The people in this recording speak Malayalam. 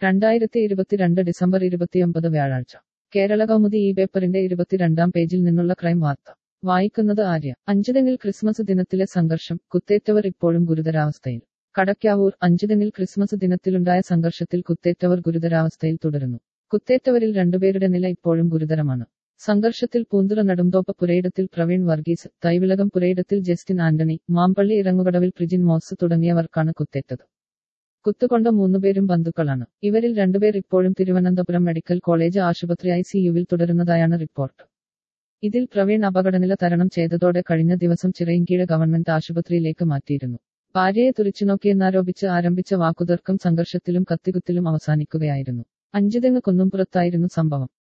2022 ഡിസംബർ 29 വ്യാഴാഴ്ച കേരള കൗമുദി ഈ പേപ്പറിന്റെ 22-ാം പേജിൽ നിന്നുള്ള ക്രൈം വാർത്ത വായിക്കുന്നത് ആര്യ. അഞ്ചുതെങ്ങിൽ ക്രിസ്മസ് ദിനത്തിലെ സംഘർഷം, കുത്തേറ്റവർ ഇപ്പോഴും ഗുരുതരാവസ്ഥയിൽ. കടയ്ക്കാവൂർ. അഞ്ചുതെങ്ങിൽ ക്രിസ്മസ് ദിനത്തിലുണ്ടായ സംഘർഷത്തിൽ കുത്തേറ്റവർ ഗുരുതരാവസ്ഥയിൽ തുടരുന്നു. കുത്തേറ്റവരിൽ രണ്ടുപേരുടെ നില ഇപ്പോഴും ഗുരുതരമാണ്. സംഘർഷത്തിൽ പൂന്തുറ നെടുംതോപ്പ് പുരയിടത്തിൽ പ്രവീൺ വർഗീസ്, തൈവിളകം പുരയിടത്തിൽ ജസ്റ്റിൻ ആന്റണി, മാമ്പള്ളി ഇറങ്ങുകടവിൽ പ്രിജിൻ മോസ് തുടങ്ങിയവർക്കാണ് കുത്തേറ്റത്. കുത്തുകൊണ്ട മൂന്നുപേരും ബന്ധുക്കളാണ്. ഇവരിൽ രണ്ടുപേർ ഇപ്പോഴും തിരുവനന്തപുരം മെഡിക്കൽ കോളേജ് ആശുപത്രി ICUവിൽ തുടരുന്നതായാണ് റിപ്പോർട്ട്. ഇതിൽ പ്രവീൺ അപകടനില തരണം ചെയ്തതോടെ കഴിഞ്ഞ ദിവസം ചിറയിൻകീഴ് ഗവൺമെന്റ് ആശുപത്രിയിലേക്ക് മാറ്റിയിരുന്നു. ഭാര്യയെ തുറിച്ചുനോക്കിയെന്നാരോപിച്ച് ആരംഭിച്ച വാക്കുതർക്കം സംഘർഷത്തിലും കത്തികുത്തിലും അവസാനിക്കുകയായിരുന്നു. അഞ്ചുതെങ്ങ് കുന്നുംപുറത്തായിരുന്നു സംഭവം.